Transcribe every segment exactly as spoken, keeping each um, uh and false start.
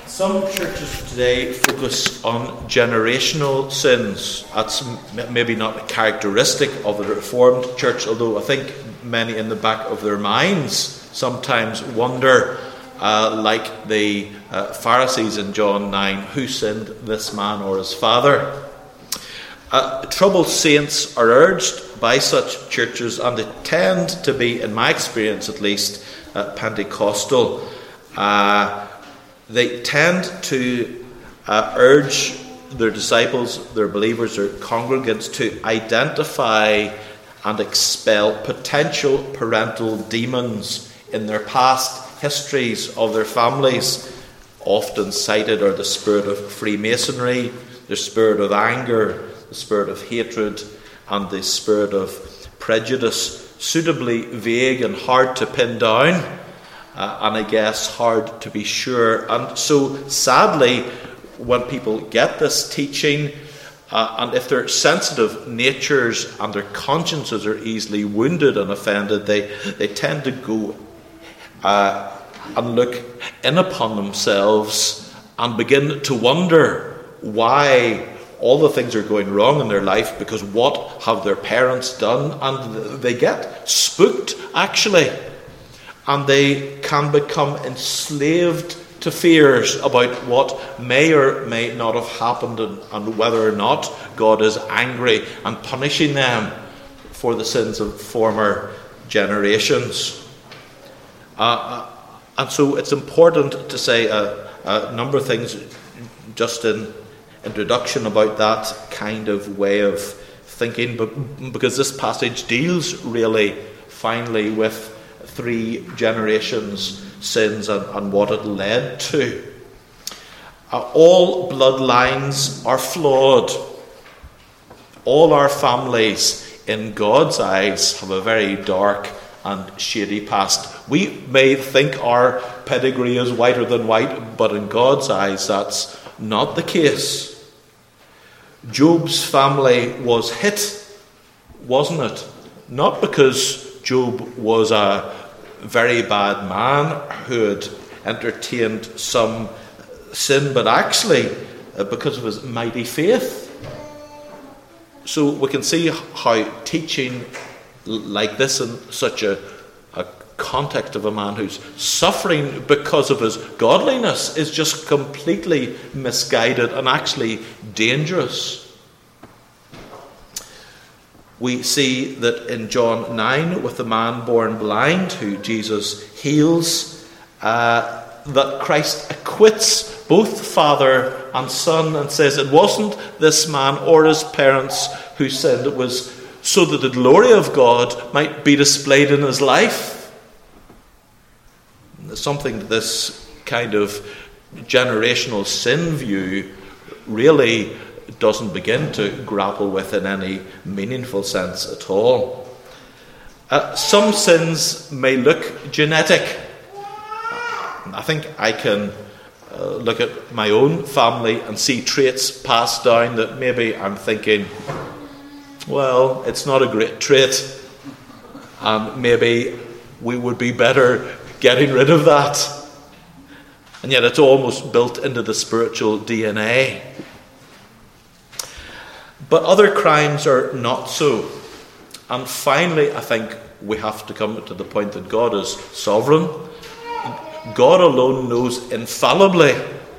Some churches today focus on generational sins. That's m- maybe not a characteristic of the Reformed Church, although I think many in the back of their minds sometimes wonder, uh, like the uh, Pharisees in John nine, who sinned, this man or his father? Uh, troubled saints are urged by such churches, and they tend to be, in my experience at least, uh, Pentecostal. Uh, They tend to uh, urge their disciples, their believers, their congregants to identify and expel potential parental demons in their past histories of their families. Often cited are the spirit of Freemasonry, the spirit of anger, the spirit of hatred, and the spirit of prejudice. Suitably vague and hard to pin down. Uh, and I guess hard to be sure. And so, sadly, when people get this teaching, uh, and if their sensitive natures and their consciences are easily wounded and offended, they, they tend to go uh, and look in upon themselves and begin to wonder why all the things are going wrong in their life, because what have their parents done? And they get spooked, actually. And they can become enslaved to fears about what may or may not have happened, and, and whether or not God is angry and punishing them for the sins of former generations. Uh, and so it's important to say a, a number of things just in introduction about that kind of way of thinking, but because this passage deals really finally with three generations' sins and, and what it led to. Uh, all bloodlines are flawed. All our families, in God's eyes, have a very dark and shady past. We may think our pedigree is whiter than white, but in God's eyes, that's not the case. Job's family was hit, wasn't it? Not because Job was a very bad man who had entertained some sin, but actually uh, because of his mighty faith. So we can see how teaching like this in such a, a context of a man who's suffering because of his godliness is just completely misguided and actually dangerous. We see that in John nine, with the man born blind who Jesus heals, uh, that Christ acquits both father and son and says it wasn't this man or his parents who sinned, it was so that the glory of God might be displayed in his life. Something that this kind of generational sin view really doesn't begin to grapple with in any meaningful sense at all. Uh, some sins may look genetic. I think I can uh, look at my own family and see traits passed down that maybe I'm thinking, well, it's not a great trait, and maybe we would be better getting rid of that. And yet it's almost built into the spiritual D N A. But other crimes are not so. And finally, I think we have to come to the point that God is sovereign. God alone knows infallibly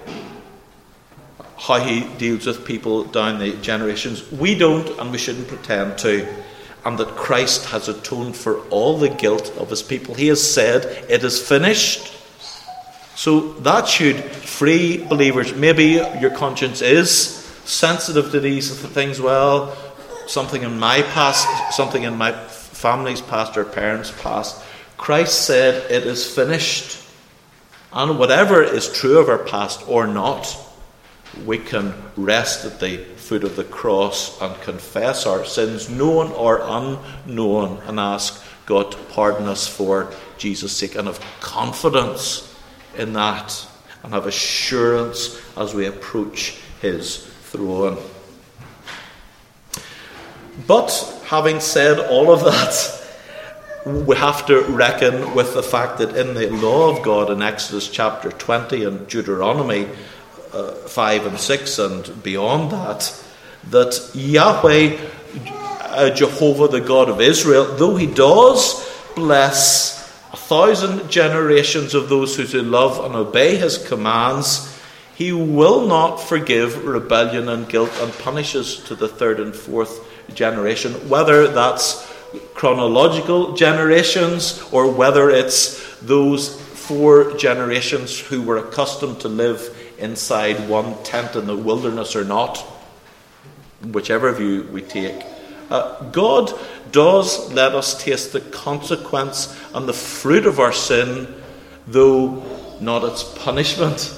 how he deals with people down the generations. We don't, and we shouldn't pretend to. And that Christ has atoned for all the guilt of his people. He has said, it is finished. So that should free believers. Maybe your conscience is sensitive to these things. Well, something in my past, something in my family's past or parents' past. Christ said it is finished. And whatever is true of our past or not, we can rest at the foot of the cross and confess our sins, known or unknown, and ask God to pardon us for Jesus' sake, and have confidence in that, and have assurance as we approach his throne. But having said all of that, we have to reckon with the fact that in the law of God in Exodus chapter twenty and Deuteronomy uh, five and six and beyond that, that Yahweh, uh, Jehovah, the God of Israel, though he does bless a thousand generations of those who do love and obey his commands, he will not forgive rebellion and guilt and punishes to the third and fourth generation, whether that's chronological generations or whether it's those four generations who were accustomed to live inside one tent in the wilderness or not, whichever view we take. Uh, God does let us taste the consequence and the fruit of our sin, though not its punishment.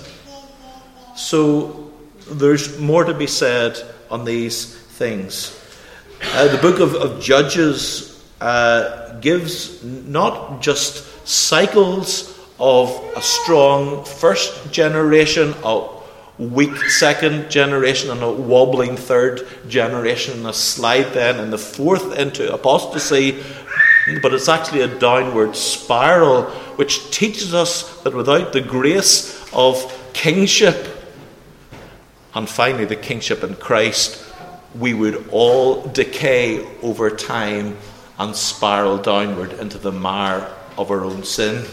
So there's more to be said on these things. Uh, the book of, of Judges uh, gives not just cycles of a strong first generation, a weak second generation, and a wobbling third generation, and a slide then in the fourth into apostasy, but it's actually a downward spiral which teaches us that without the grace of kingship, and finally the kingship in Christ, we would all decay over time and spiral downward into the mire of our own sin.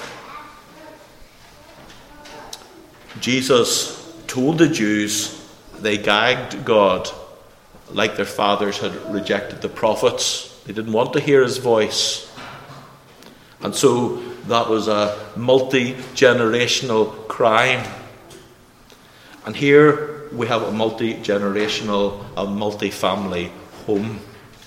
Jesus told the Jews they gagged God like their fathers had rejected the prophets. They didn't want to hear his voice. And so that was a multi-generational crime. And here we have a multi-generational, a multi-family home.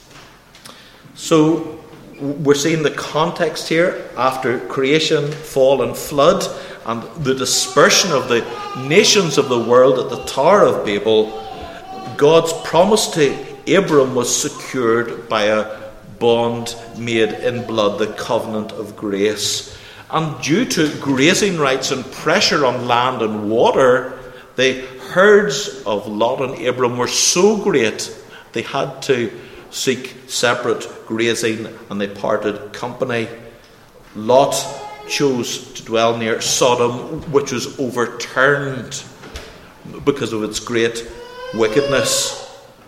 So we're seeing the context here after creation, fall and flood, and the dispersion of the nations of the world at the Tower of Babel. God's promise to Abram was secured by a bond made in blood, the covenant of grace. And due to grazing rights and pressure on land and water, the herds of Lot and Abram were so great they had to seek separate grazing, and they parted company. Lot chose to dwell near Sodom, which was overturned because of its great wickedness.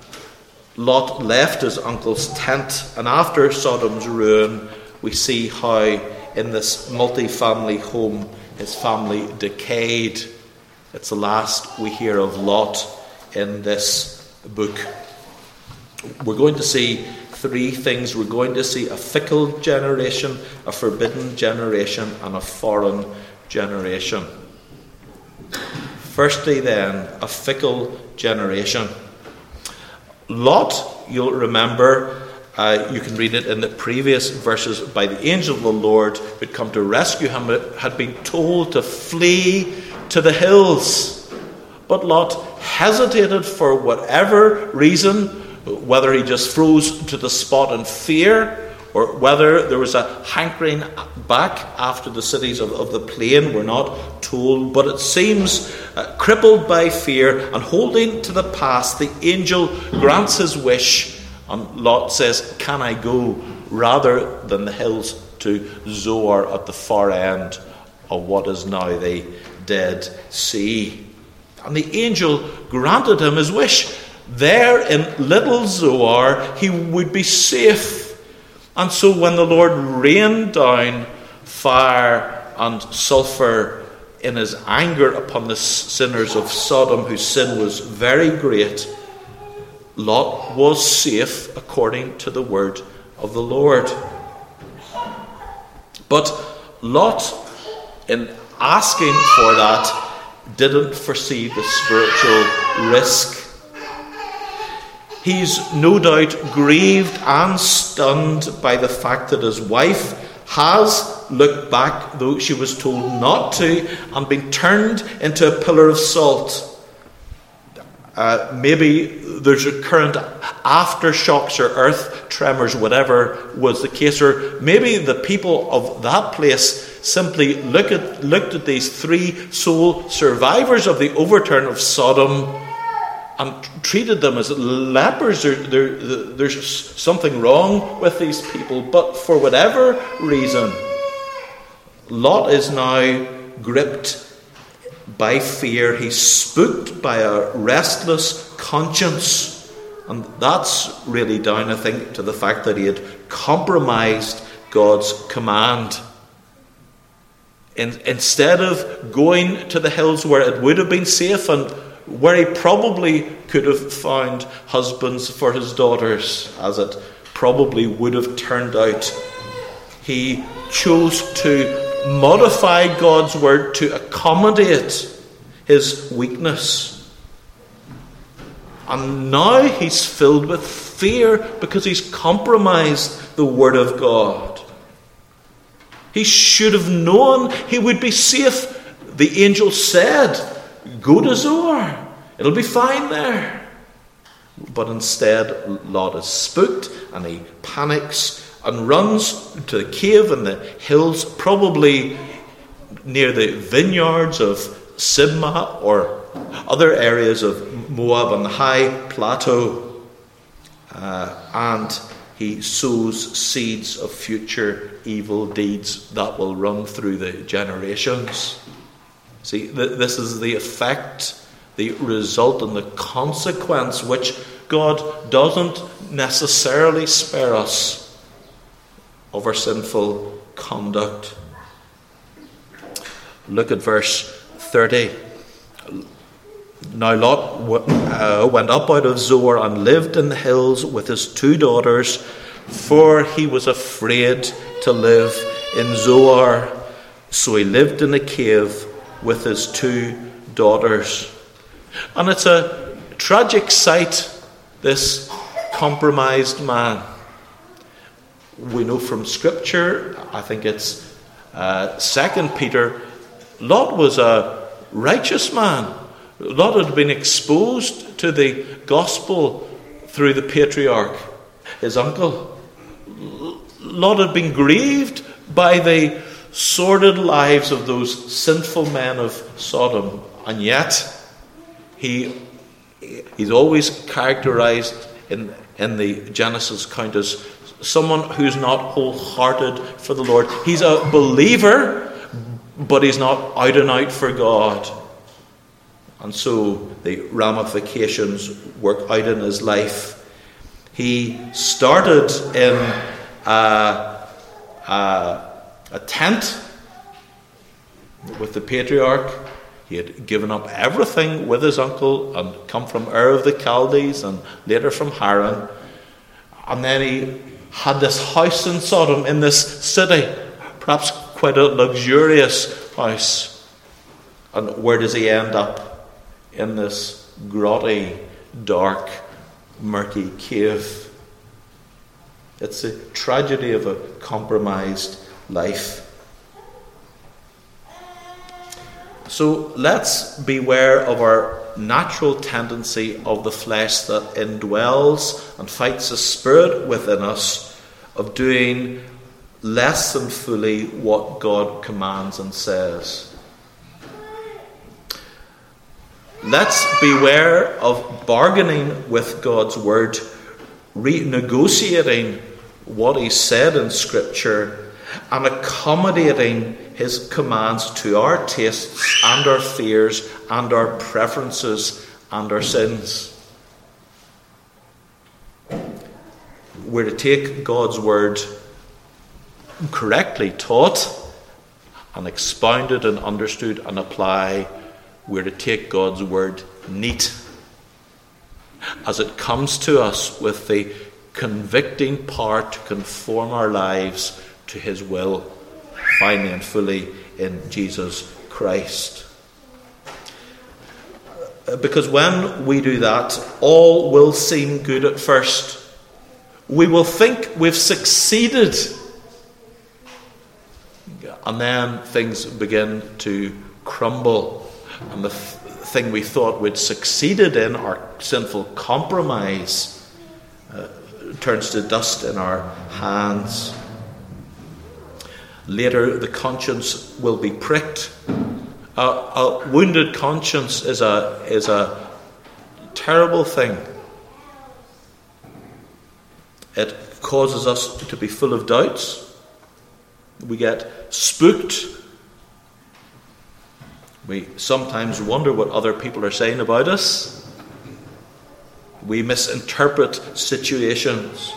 Lot left his uncle's tent, and after Sodom's ruin, we see how in this multi-family home his family decayed. It's the last we hear of Lot in this book. We're going to see three things. We're going to see a fickle generation, a forbidden generation, and a foreign generation. Firstly, then, a fickle generation. Lot, you'll remember, uh, you can read it in the previous verses, by the angel of the Lord who had come to rescue him, had been told to flee to the hills. But Lot hesitated for whatever reason, whether he just froze to the spot in fear, or whether there was a hankering back after the cities of, of the plain. We're not told, but it seems uh, crippled by fear and holding to the past, the angel grants his wish, and Lot says, "Can I go?" rather than the hills to Zoar at the far end of what is now the Dead Sea. And the angel granted him his wish. There in little Zoar he would be safe. And so when the Lord rained down fire and sulphur in his anger upon the sinners of Sodom, whose sin was very great, Lot was safe according to the word of the Lord. But Lot, in asking for that, didn't foresee the spiritual risk. He's no doubt grieved and stunned by the fact that his wife has looked back, though she was told not to, and been turned into a pillar of salt. Uh, maybe there's recurrent aftershocks or earth tremors, whatever was the case, or maybe the people of that place simply look at, looked at these three sole survivors of the overturn of Sodom and treated them as lepers. There, there, there's something wrong with these people. But for whatever reason, Lot is now gripped by fear. He's spooked by a restless conscience. And that's really down, I think, to the fact that he had compromised God's command. In, instead of going to the hills where it would have been safe and where he probably could have found husbands for his daughters, as it probably would have turned out, he chose to modify God's word to accommodate his weakness. And now he's filled with fear because he's compromised the word of God. He should have known he would be safe. The angel said, "Go to Zoar. It'll be fine there." But instead, Lot is spooked and he panics and runs to the cave in the hills, probably near the vineyards of Sibmah or other areas of Moab on the high plateau. Uh, and he sows seeds of future evil deeds that will run through the generations. See, th- this is the effect, the result and the consequence which God doesn't necessarily spare us of our sinful conduct. Look at verse thirty. Now Lot w- uh, went up out of Zoar and lived in the hills with his two daughters, for he was afraid to live in Zoar. So he lived in a cave with his two daughters. And it's a tragic sight, this compromised man. We know from Scripture, I think it's uh, Second Peter, Lot was a righteous man. Lot had been exposed to the gospel through the patriarch, his uncle. Lot had been grieved by the sordid lives of those sinful men of Sodom, and yet he he's always characterized in, in the Genesis account as someone who's not wholehearted for the Lord. He's a believer, but he's not out and out for God. And so the ramifications work out in his life. He started in a, a, a tent with the patriarch. He had given up everything with his uncle and come from Ur of the Chaldees and later from Haran. And then he had this house in Sodom, in this city, perhaps quite a luxurious house. And where does he end up? In this grotty, dark, murky cave. It's a tragedy of a compromised life. So let's beware of our natural tendency of the flesh that indwells and fights the spirit within us of doing less than fully what God commands and says. Let's beware of bargaining with God's word, renegotiating what he said in Scripture, and accommodating his commands to our tastes and our fears and our preferences and our sins. We're to take God's word correctly taught and expounded and understood and apply. We're to take God's word neat as it comes to us with the convicting power to conform our lives to his will, finally and fully in Jesus Christ. Because when we do that, all will seem good at first. We will think we've succeeded. And then things begin to crumble. And the th- thing we thought we'd succeeded in, our sinful compromise, uh, turns to dust in our hands. Later, the conscience will be pricked. Uh, a wounded conscience is a is a terrible thing. It causes us to be full of doubts. We get spooked. We sometimes wonder what other people are saying about us. We misinterpret situations.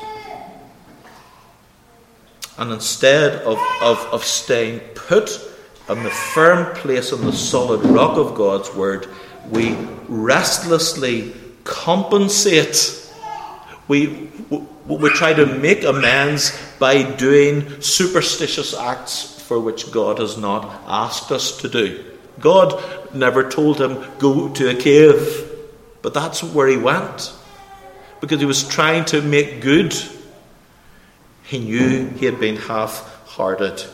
And instead of, of, of staying put on the firm place on the solid rock of God's word, we restlessly compensate. We, we, we try to make amends by doing superstitious acts for which God has not asked us to do. God never told him, go to a cave. But that's where he went. Because he was trying to make good. He knew he had been half-hearted.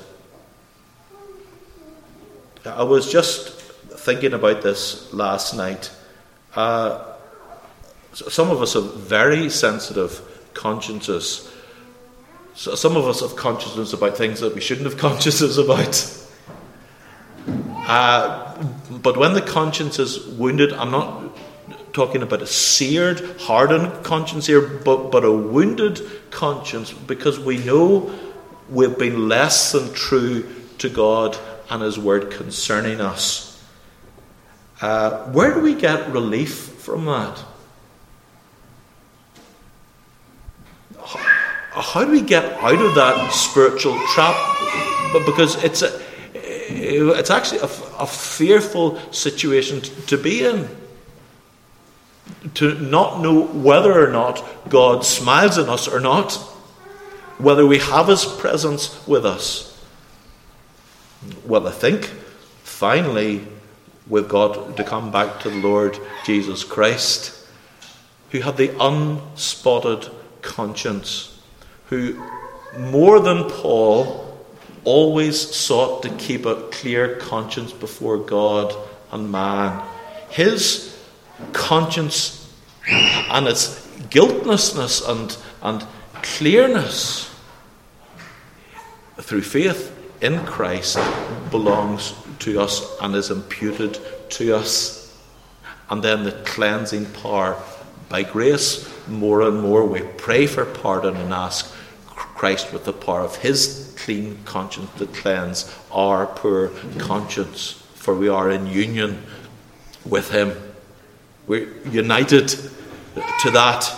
I was just thinking about this last night. Uh, some of us have very sensitive consciences. So some of us have consciences about things that we shouldn't have consciences about. Uh, but when the conscience is wounded, I'm not talking about a seared, hardened conscience here, but, but a wounded conscience, because we know we've been less than true to God and his word concerning us. Uh, where do we get relief from that? How, how do we get out of that spiritual trap? Because it's a, it's actually a, a fearful situation to, to be in. To not know whether or not God smiles on us or not, whether we have his presence with us. Well, I think finally we've got to come back to the Lord Jesus Christ, who had the unspotted conscience, who more than Paul always sought to keep a clear conscience before God and man. His conscience and its guiltlessness and, and clearness through faith in Christ belongs to us and is imputed to us. And then the cleansing power by grace, more and more we pray for pardon and ask Christ with the power of his clean conscience to cleanse our poor conscience, for we are in union with him. We're united to that.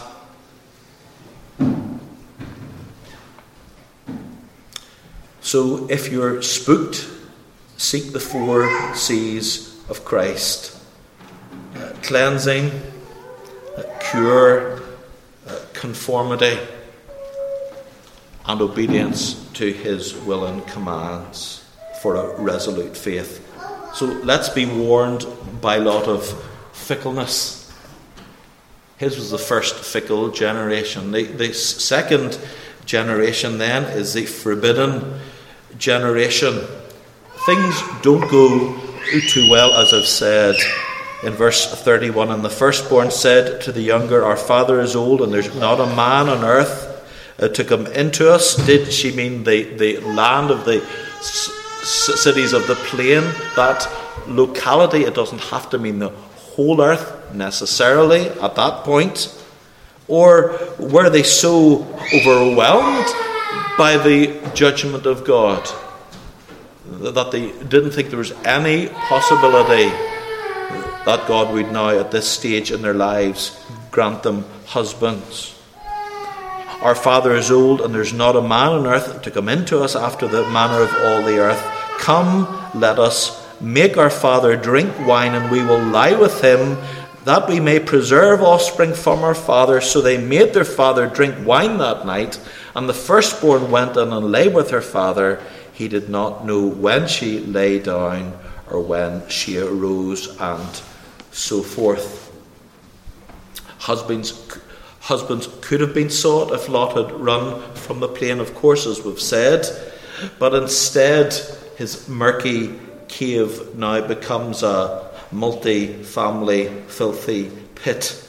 So if you're spooked, seek the four C's of Christ. Uh, cleansing, uh, cure, uh, conformity, and obedience to his will and commands for a resolute faith. So let's be warned by Lot of fickleness. His was the first fickle generation. The, the second generation then is the forbidden generation. Things don't go too well, as I've said. In verse thirty-one, and the firstborn said to the younger, our father is old, and there's not a man on earth uh, to come into us. Did she mean the, the land of the c- cities of the plain, that locality? It doesn't have to mean the whole earth necessarily at that point. Or were they so overwhelmed by the judgment of God that they didn't think there was any possibility that God would now at this stage in their lives grant them husbands? Our father is old, and there's not a man on earth to come into us after the manner of all the earth. Come, let us make our father drink wine, and we will lie with him, that we may preserve offspring from our father. So they made their father drink wine that night, and the firstborn went in and lay with her father. He did not know when she lay down or when she arose, and so forth. Husbands, husbands could have been sought if Lot had run from the plain of course, as we've said, but instead his murky cave now becomes a multi-family filthy pit.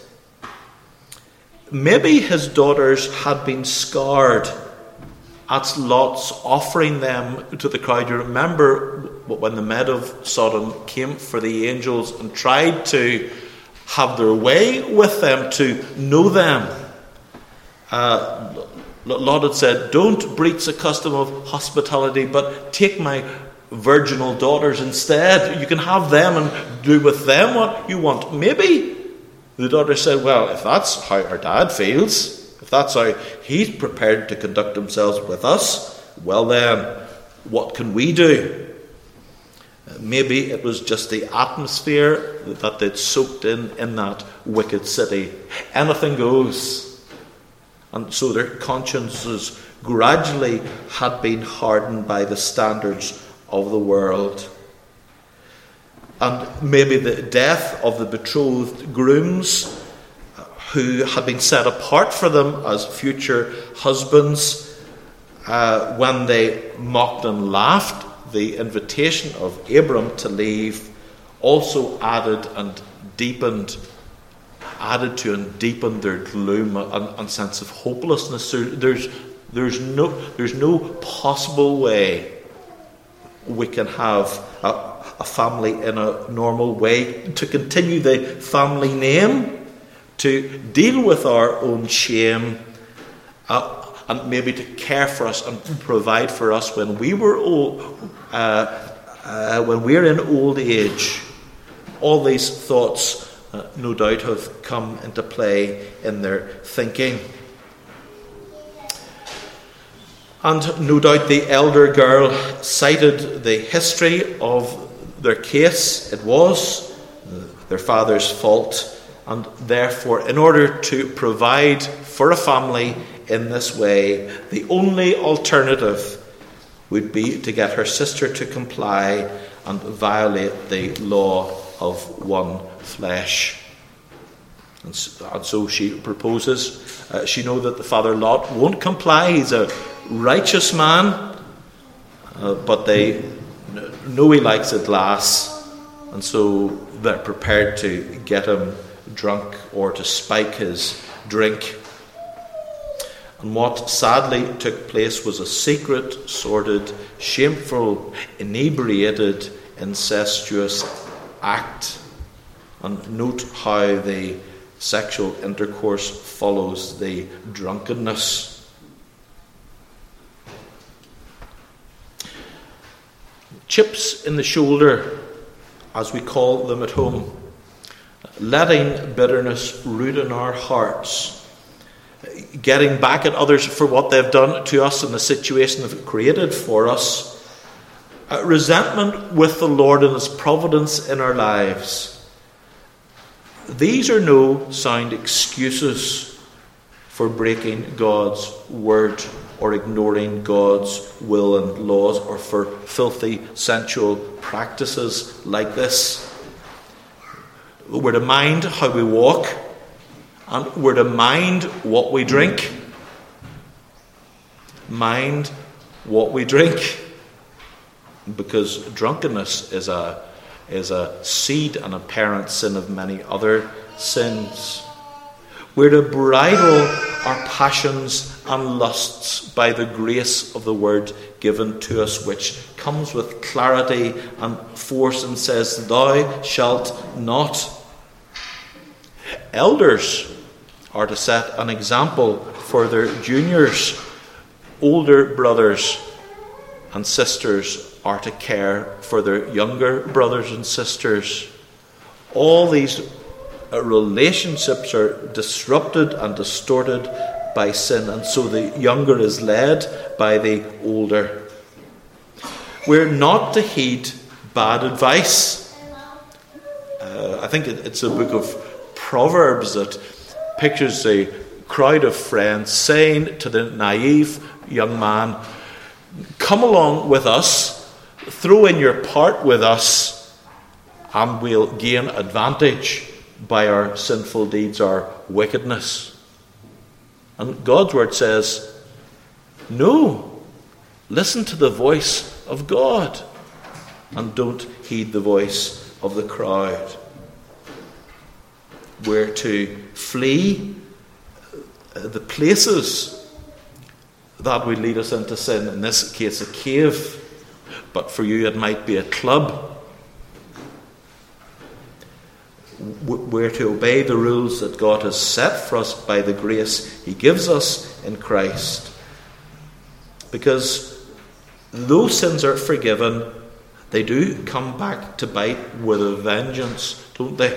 Maybe his daughters had been scarred at Lot's offering them to the crowd. You remember when the men of Sodom came for the angels and tried to have their way with them, to know them. Uh, Lot had said, don't breach the custom of hospitality, but take my virginal daughters instead. You can have them and do with them what you want. Maybe the daughter said, well, if that's how our dad feels, if that's how he's prepared to conduct himself with us, well then, what can we do? Maybe it was just the atmosphere that they'd soaked in in that wicked city. Anything goes. And so their consciences gradually had been hardened by the standards of the world. And maybe the death of the betrothed grooms who had been set apart for them as future husbands, uh, when they mocked and laughed the invitation of Abram to leave, also added and deepened added to and deepened their gloom and, and sense of hopelessness. There, there's, there's, no, there's no possible way we can have a, a family in a normal way, to continue the family name, to deal with our own shame, uh, and maybe to care for us and provide for us when we were old, uh, uh, when we're in old age. All these thoughts Uh, no doubt have come into play in their thinking. And no doubt the elder girl cited the history of their case. It was their father's fault, and therefore, in order to provide for a family in this way, the only alternative would be to get her sister to comply and violate the law of one flesh. And so, and so she proposes. Uh, she knows that the father Lot won't comply. He's a righteous man, uh, but they know he likes a glass, and so they're prepared to get him drunk or to spike his drink. And what sadly took place was a secret, sordid, shameful, inebriated, incestuous act. And note how the sexual intercourse follows the drunkenness. Chips in the shoulder, as we call them at home, letting bitterness root in our hearts, getting back at others for what they've done to us and the situation they've created for us, uh, resentment with the Lord and His providence in our lives. These are no sound excuses for breaking God's word or ignoring God's will and laws, or for filthy sensual practices like this. We're to mind how we walk, and we're to mind what we drink. Mind what we drink. Because drunkenness is a is a seed and a parent sin of many other sins. We're to bridle our passions and lusts by the grace of the word given to us, which comes with clarity and force and says, "Thou shalt not." Elders are to set an example for their juniors. Older brothers and sisters are to care for their younger brothers and sisters. All these relationships are disrupted and distorted by sin, and so the younger is led by the older. We're not to heed bad advice. Uh, I think it's a book of Proverbs that pictures a crowd of friends saying to the naive young man, "Come along with us, throw in your part with us, and we'll gain advantage by our sinful deeds, our wickedness." And God's word says, no, listen to the voice of God and don't heed the voice of the crowd. We're to flee the places that would lead us into sin. In this case, a cave, but for you it might be a club. We're to obey the rules that God has set for us by the grace he gives us in Christ. Because though sins are forgiven, they do come back to bite with a vengeance, don't they?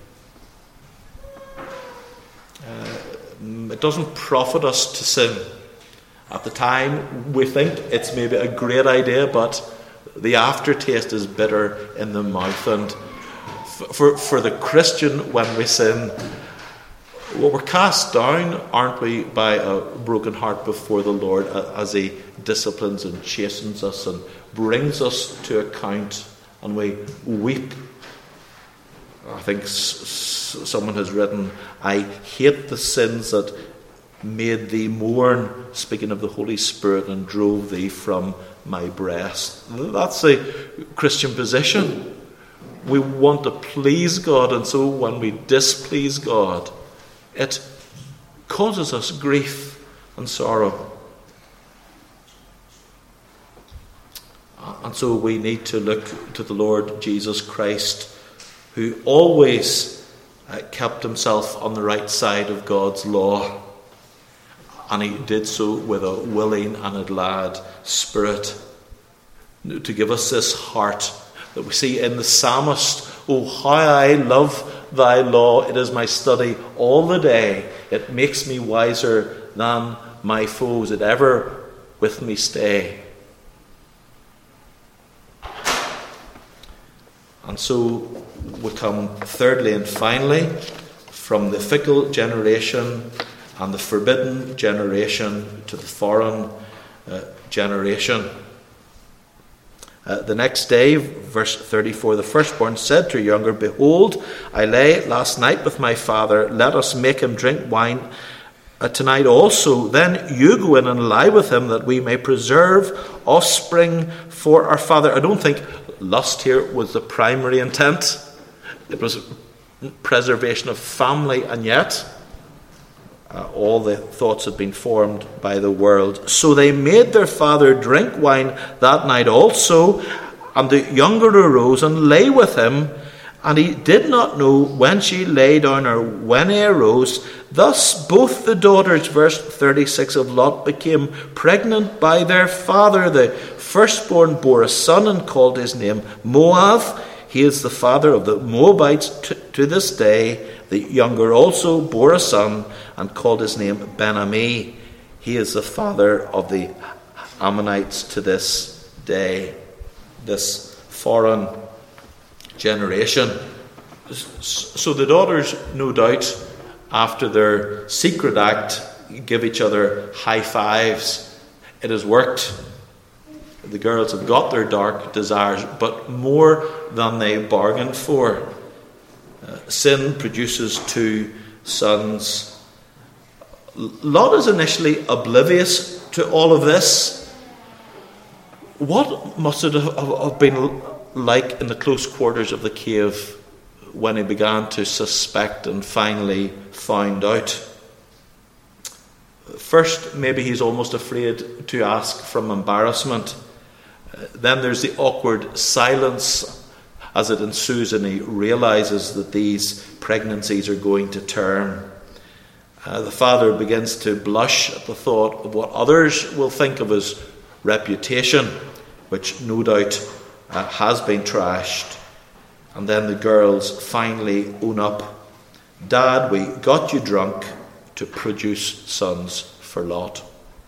Uh, it doesn't profit us to sin. At the time, we think it's maybe a great idea, but the aftertaste is bitter in the mouth. And for, for the Christian, when we sin, well, we're cast down, aren't we, by a broken heart before the Lord as he disciplines and chastens us and brings us to account, and we weep. I think s- s- someone has written, I hate the sins that made thee mourn, speaking of the Holy Spirit, and drove thee from my breast. That's the Christian position. We want to please God, and so when we displease God, it causes us grief and sorrow. And so we need to look to the Lord Jesus Christ, who always uh, kept himself on the right side of God's law. And he did so with a willing and a glad spirit, to give us this heart that we see in the psalmist. Oh, how I love thy law. It is my study all the day. It makes me wiser than my foes. It ever with me stay. And so we come thirdly and finally from the fickle generation and the forbidden generation to the foreign uh, generation. Uh, the next day, verse thirty-four, the firstborn said to her younger, behold, I lay last night with my father. Let us make him drink wine uh, tonight also. Then you go in and lie with him, that we may preserve offspring for our father. I don't think lust here was the primary intent. It was preservation of family, and yet uh, all the thoughts had been formed by the world. So they made their father drink wine that night also, and the younger arose and lay with him, and he did not know when she lay down or when he arose. Thus both the daughters, verse thirty-six, of Lot became pregnant by their father. The firstborn bore a son and called his name Moab. He is the father of the Moabites t- to this day. The younger also bore a son and called his name Ben-Ami. He is the father of the Ammonites to this day. This foreign generation. So the daughters, no doubt, after their secret act, give each other high fives. It has worked. The girls have got their dark desires, but more than they bargained for. Uh, sin produces two sons. Lot is initially oblivious to all of this. What must it have been like in the close quarters of the cave when he began to suspect and finally found out? First, maybe he's almost afraid to ask from embarrassment. Uh, then there's the awkward silence as it ensues, and he realizes that these pregnancies are going to term. Uh, the father begins to blush at the thought of what others will think of his reputation, which no doubt uh, has been trashed. And then the girls finally own up. Dad, we got you drunk to produce sons for Lot.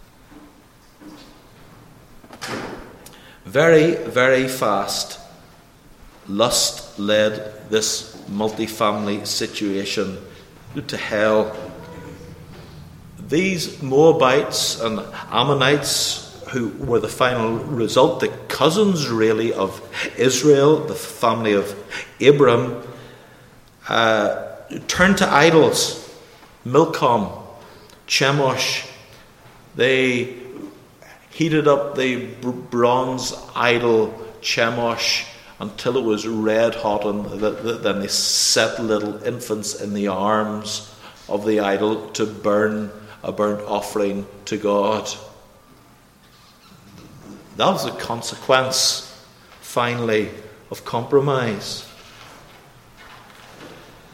Very, very fast, lust led this multi-family situation to hell. These Moabites and Ammonites, who were the final result, the cousins really of Israel, the family of Abram, uh, turned to idols. Milcom, Chemosh. They heated up the bronze idol Chemosh until it was red hot, and then they set little infants in the arms of the idol to burn a burnt offering to God. That was the consequence, finally, of compromise.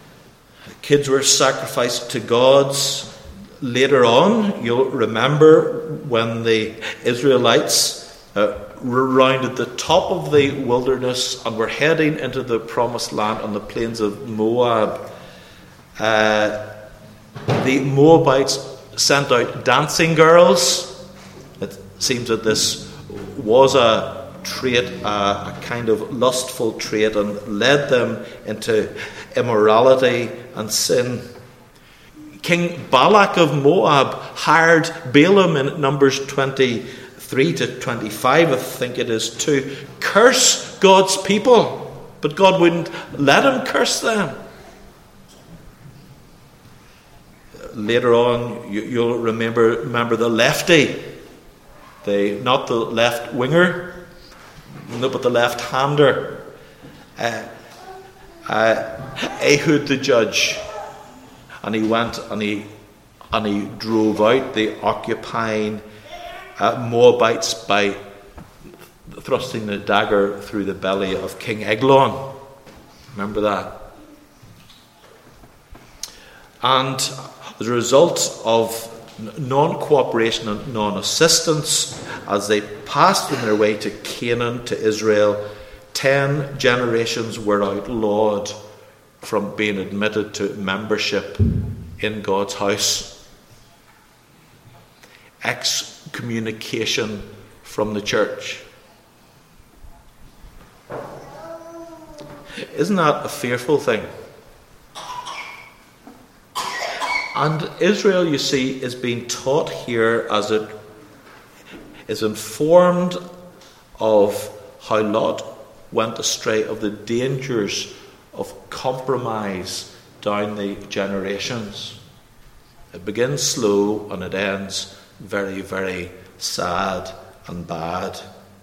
Kids were sacrificed to gods. Later on, you'll remember when the Israelites uh, were round at the top of the wilderness and were heading into the promised land on the plains of Moab. Uh, the Moabites sent out dancing girls. It seems that this was a trait, a, a kind of lustful trait, and led them into immorality and sin. King Balak of Moab hired Balaam in Numbers twenty-three to twenty-five, I think it is, to curse God's people. But God wouldn't let him curse them. Later on, you, you'll remember remember the lefty, the not the left winger, no, but the left-hander, uh, uh, Ehud the judge, and he went and he and he drove out the occupying uh, Moabites by thrusting the dagger through the belly of King Eglon. Remember that? And as a result of non-cooperation and non-assistance, as they passed on their way to Canaan, to Israel, ten generations were outlawed from being admitted to membership in God's house. Excommunication from the church. Isn't that a fearful thing? And Israel, you see, is being taught here as it is informed of how Lot went astray, of the dangers of compromise down the generations. It begins slow and it ends very, very sad and bad.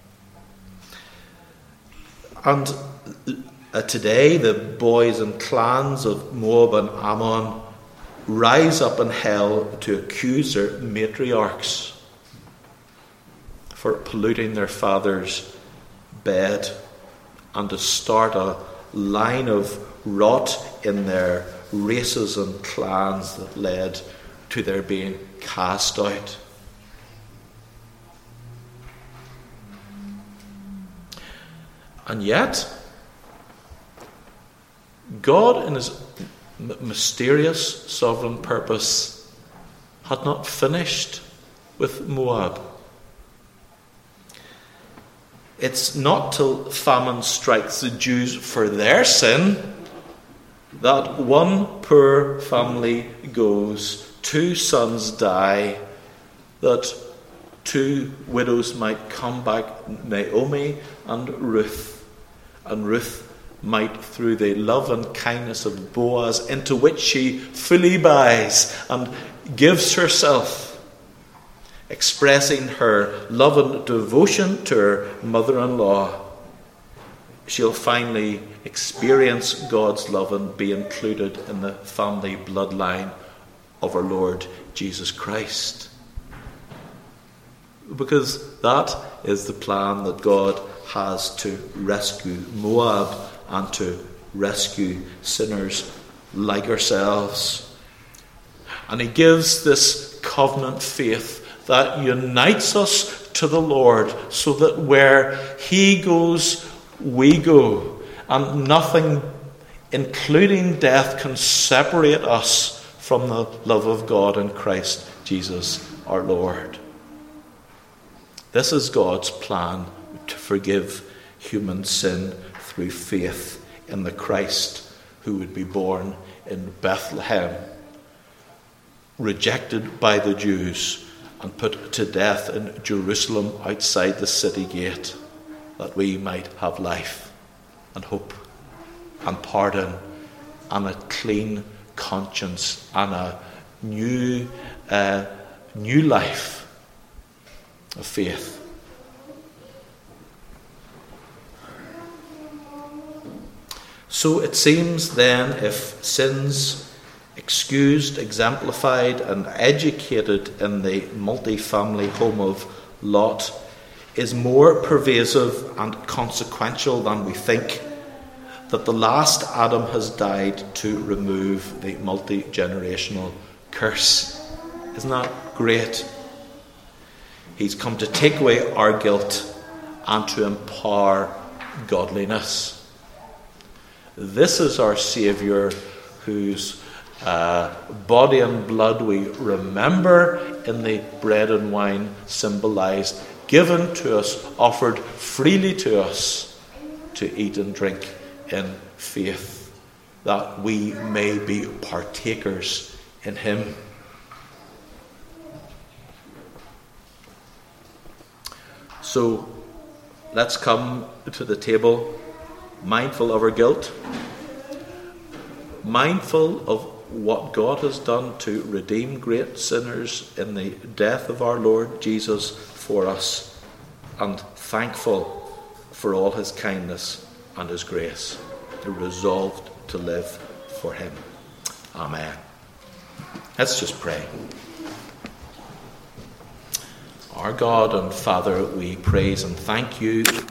And uh, today the boys and clans of Moab and Ammon rise up in hell to accuse their matriarchs for polluting their father's bed, and to start a line of rot in their races and clans that led to their being cast out. And yet, God, in his mysterious sovereign purpose, had not finished with Moab. It's not till famine strikes the Jews for their sin that one poor family goes, two sons die, that two widows might come back, Naomi and Ruth, and Ruth might, through the love and kindness of Boaz, into which she fully buys and gives herself, expressing her love and devotion to her mother-in-law, she'll finally experience God's love and be included in the family bloodline of our Lord Jesus Christ. Because that is the plan that God has to rescue Moab and to rescue sinners like ourselves. And he gives this covenant faith that unites us to the Lord, so that where he goes, we go. And nothing, including death, can separate us from the love of God in Christ Jesus our Lord. This is God's plan to forgive human sin through faith in the Christ who would be born in Bethlehem, rejected by the Jews and put to death in Jerusalem outside the city gate, that we might have life and hope and pardon and a clean conscience and a new, uh, new life of faith. So it seems then, if sins excused, exemplified and educated in the multi-family home of Lot is more pervasive and consequential than we think, that the last Adam has died to remove the multi-generational curse. Isn't that great? He's come to take away our guilt and to empower godliness. This is our Saviour, whose uh, body and blood we remember in the bread and wine symbolised, given to us, offered freely to us to eat and drink in faith, that we may be partakers in him. So let's come to the table mindful of our guilt, mindful of what God has done to redeem great sinners in the death of our Lord Jesus for us, and thankful for all his kindness and his grace, resolved to live for him. Amen. Let's just pray. Our God and Father, we praise and thank you